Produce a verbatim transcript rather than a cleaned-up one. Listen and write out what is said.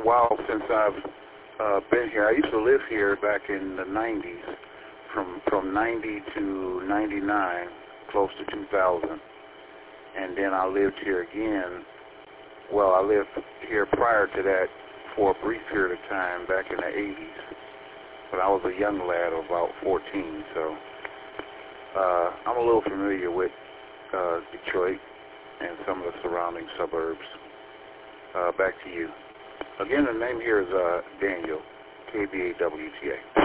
while since I've uh, been here. I used to live here back in the nineties, from from ninety to ninety-nine, close to two thousand. And then I lived here again. Well, I lived here prior to that for a brief period of time back in the eighties. But I was a young lad of about fourteen, so uh, I'm a little familiar with uh, Detroit and some of the surrounding suburbs. Uh, back to you. Again, the name here is uh, Daniel, K B A W T A.